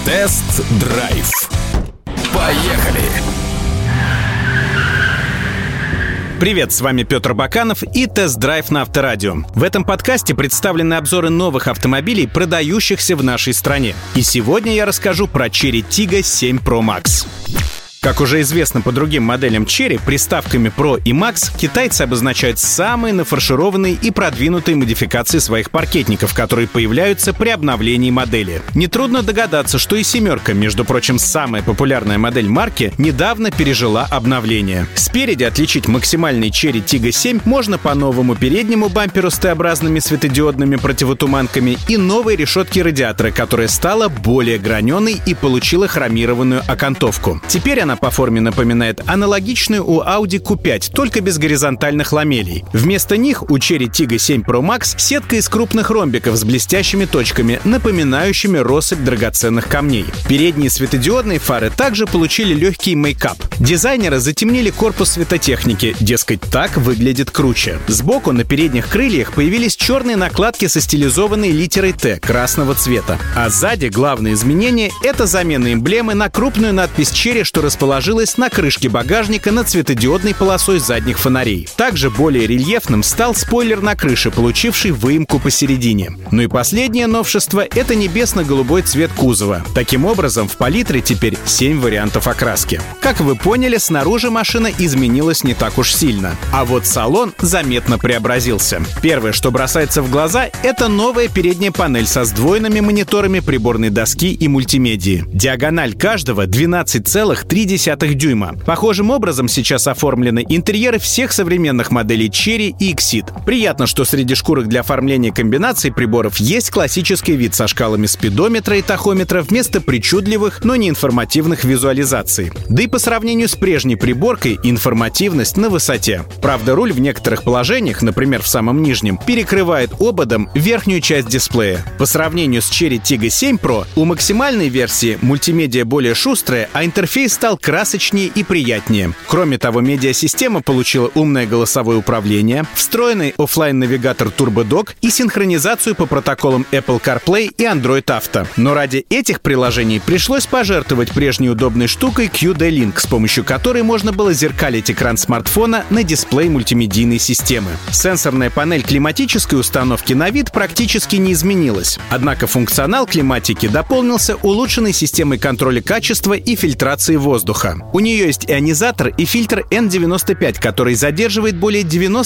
Тест-драйв. Поехали! Привет, с вами Петр Баканов и Тест-драйв на Авторадио. В этом подкасте представлены обзоры новых автомобилей, продающихся в нашей стране. И сегодня я расскажу про Chery Tiggo 7 Pro Max. Как уже известно по другим моделям Chery, приставками Pro и Max китайцы обозначают самые нафаршированные и продвинутые модификации своих паркетников, которые появляются при обновлении модели. Нетрудно догадаться, что и семерка, между прочим, самая популярная модель марки, недавно пережила обновление. Спереди отличить максимальный Chery Tiggo 7 можно по новому переднему бамперу с Т-образными светодиодными противотуманками и новой решетке радиатора, которая стала более граненой и получила хромированную окантовку. Теперь она по форме напоминает аналогичную у Audi Q5, только без горизонтальных ламелей. Вместо них у Chery Tiggo 7 Pro Max сетка из крупных ромбиков с блестящими точками, напоминающими россыпь драгоценных камней. Передние светодиодные фары также получили легкий мейкап. Дизайнеры затемнили корпус светотехники, дескать, так выглядит круче. Сбоку на передних крыльях появились черные накладки со стилизованной литерой Т красного цвета. А сзади главное изменение — это замена эмблемы на крупную надпись Chery, что расположилась на крышке багажника над светодиодной полосой задних фонарей. Также более рельефным стал спойлер на крыше, получивший выемку посередине. Ну и последнее новшество — это небесно-голубой цвет кузова. Таким образом, в палитре теперь 7 вариантов окраски. Как вы поняли, снаружи машина изменилась не так уж сильно. А вот салон заметно преобразился. Первое, что бросается в глаза, это новая передняя панель со сдвоенными мониторами приборной доски и мультимедии. Диагональ каждого 12,3 дюйма. Похожим образом сейчас оформлены интерьеры всех современных моделей Chery и Exceed. Приятно, что среди шкурок для оформления комбинаций приборов есть классический вид со шкалами спидометра и тахометра вместо причудливых, но не информативных визуализаций. Да и по сравнению с прежней приборкой, информативность на высоте. Правда, руль в некоторых положениях, например, в самом нижнем, перекрывает ободом верхнюю часть дисплея. По сравнению с Chery Tiggo 7 Pro, у максимальной версии мультимедиа более шустрая, а интерфейс стал красочнее и приятнее. Кроме того, медиасистема получила умное голосовое управление, встроенный оффлайн-навигатор Turbo Dock и синхронизацию по протоколам Apple CarPlay и Android Auto. Но ради этих приложений пришлось пожертвовать прежней удобной штукой QD-Link, с помощью которой можно было зеркалить экран смартфона на дисплей мультимедийной системы. Сенсорная панель климатической установки на вид практически не изменилась. Однако функционал климатики дополнился улучшенной системой контроля качества и фильтрации воздуха. У нее есть ионизатор и фильтр N95, который задерживает более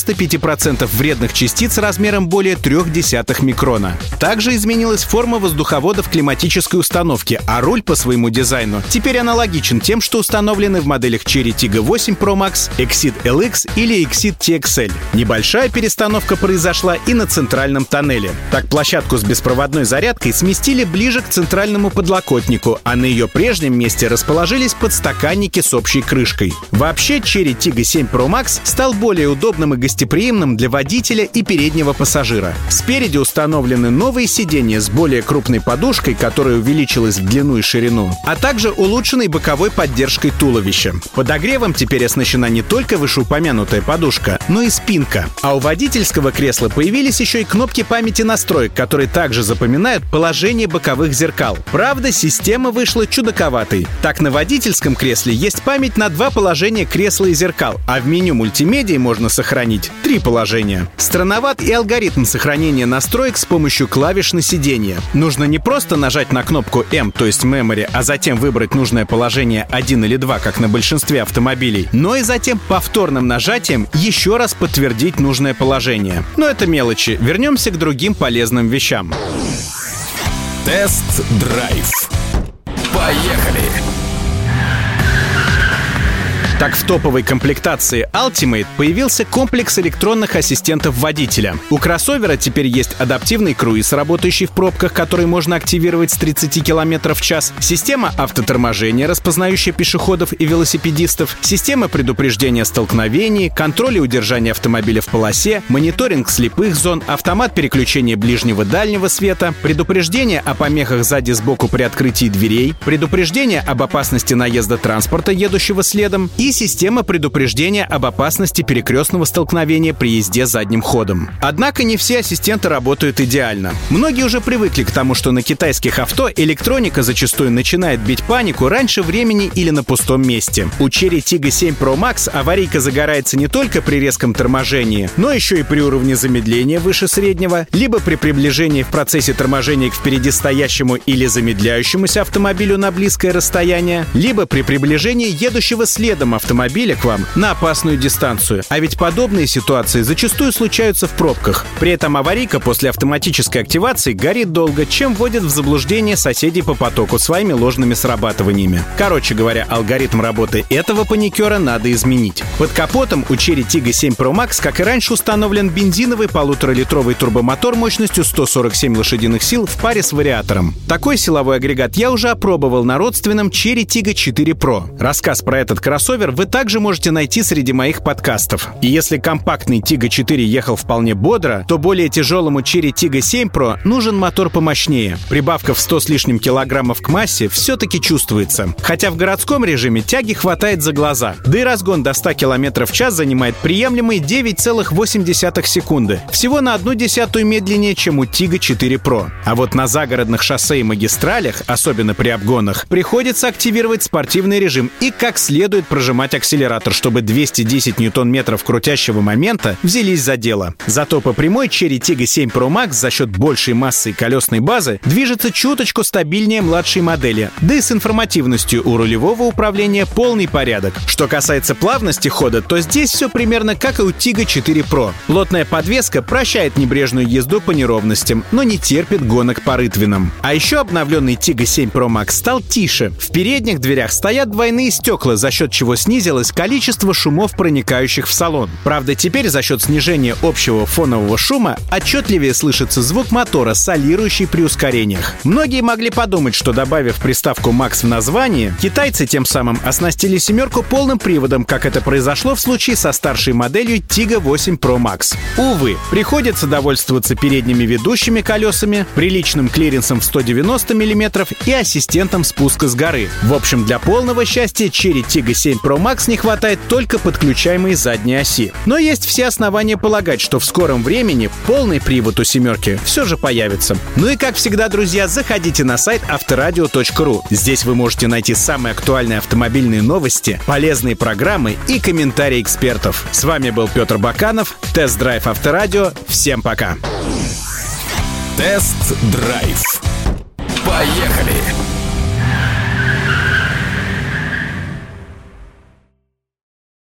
95% вредных частиц размером более 0,3 микрона. Также изменилась форма воздуховодов климатической установки, а руль по своему дизайну теперь аналогичен тем, что установлены в моделях Chery Tiggo 8 Pro Max, Exceed LX или Exceed TXL. Небольшая перестановка произошла и на центральном тоннеле. Так, площадку с беспроводной зарядкой сместили ближе к центральному подлокотнику, а на ее прежнем месте расположились подстаканники с общей крышкой. Вообще, Chery Tiggo 7 Pro Max стал более удобным и гостеприимным для водителя и переднего пассажира. Спереди установлены новые сиденья с более крупной подушкой, которая увеличилась в длину и ширину, а также улучшенной боковой поддержкой туловища. Подогревом теперь оснащена не только вышеупомянутая подушка, но и спинка. А у водительского кресла появились еще и кнопки памяти настроек, которые также запоминают положение боковых зеркал. Правда, система вышла чудаковатой. Так, на водительском кресле есть память на 2 положения кресла и зеркал, а в меню мультимедии можно сохранить 3 положения. Странноват и алгоритм сохранения настроек с помощью клавиш на сиденье. Нужно не просто нажать на кнопку M, то есть Memory, а затем выбрать нужное положение 1 или 2, как на большинстве автомобилей, но и затем повторным нажатием еще раз подтвердить нужное положение. Но это мелочи. Вернемся к другим полезным вещам. Тест-драйв. Поехали! Так, в топовой комплектации Ultimate появился комплекс электронных ассистентов водителя. У кроссовера теперь есть адаптивный круиз, работающий в пробках, который можно активировать с 30 км в час, система автоторможения, распознающая пешеходов и велосипедистов, система предупреждения столкновений, контроль и удержание автомобиля в полосе, мониторинг слепых зон, автомат переключения ближнего-дальнего света, предупреждение о помехах сзади сбоку при открытии дверей, предупреждение об опасности наезда транспорта, едущего следом, и система предупреждения об опасности перекрестного столкновения при езде задним ходом. Однако не все ассистенты работают идеально. Многие уже привыкли к тому, что на китайских авто электроника зачастую начинает бить панику раньше времени или на пустом месте. У Chery Tiggo 7 Pro Max аварийка загорается не только при резком торможении, но еще и при уровне замедления выше среднего, либо при приближении в процессе торможения к впереди стоящему или замедляющемуся автомобилю на близкое расстояние, либо при приближении едущего следом автомобиля к вам на опасную дистанцию. А ведь подобные ситуации зачастую случаются в пробках. При этом аварийка после автоматической активации горит долго, чем вводит в заблуждение соседей по потоку своими ложными срабатываниями. Короче говоря, алгоритм работы этого паникера надо изменить. Под капотом у Chery Tiggo 7 Pro Max, как и раньше, установлен бензиновый 1,5-литровый турбомотор мощностью 147 лошадиных сил в паре с вариатором. Такой силовой агрегат я уже опробовал на родственном Chery Tiggo 4 Pro. Рассказ про этот кроссовер вы также можете найти среди моих подкастов. И если компактный Tiggo 4 ехал вполне бодро, то более тяжелому Chery Tiggo 7 Pro нужен мотор помощнее. Прибавка в 100 с лишним килограммов к массе все-таки чувствуется. Хотя в городском режиме тяги хватает за глаза. Да и разгон до 100 км в час занимает приемлемые 9,8 секунды. Всего на 0,1 медленнее, чем у Tiggo 4 Pro. А вот на загородных шоссе и магистралях, особенно при обгонах, приходится активировать спортивный режим и как следует прожимать акселератор, чтобы 210 ньютон-метров крутящего момента взялись за дело. Зато по прямой Chery Tiggo 7 Pro Max за счет большей массы и колесной базы движется чуточку стабильнее младшей модели, да и с информативностью у рулевого управления полный порядок. Что касается плавности хода, то здесь все примерно как и у Tiggo 4 Pro. Плотная подвеска прощает небрежную езду по неровностям, но не терпит гонок по рытвинам. А еще обновленный Tiggo 7 Pro Max стал тише. В передних дверях стоят двойные стекла, за счет чего снизилось количество шумов, проникающих в салон. Правда, теперь за счет снижения общего фонового шума отчетливее слышится звук мотора, солирующий при ускорениях. Многие могли подумать, что добавив приставку Max в название, китайцы тем самым оснастили семерку полным приводом, как это произошло в случае со старшей моделью Tiggo 8 Pro Max. Увы, приходится довольствоваться передними ведущими колесами, приличным клиренсом в 190 мм и ассистентом спуска с горы. В общем, для полного счастья Chery Tiggo 7 Pro Max не хватает только подключаемой задней оси. Но есть все основания полагать, что в скором времени полный привод у семерки все же появится. Ну и как всегда, друзья, заходите на сайт авторадио.ру. Здесь вы можете найти самые актуальные автомобильные новости, полезные программы и комментарии экспертов. С вами был Петр Баканов, Тест-драйв Авторадио. Всем пока! Тест-драйв. Поехали!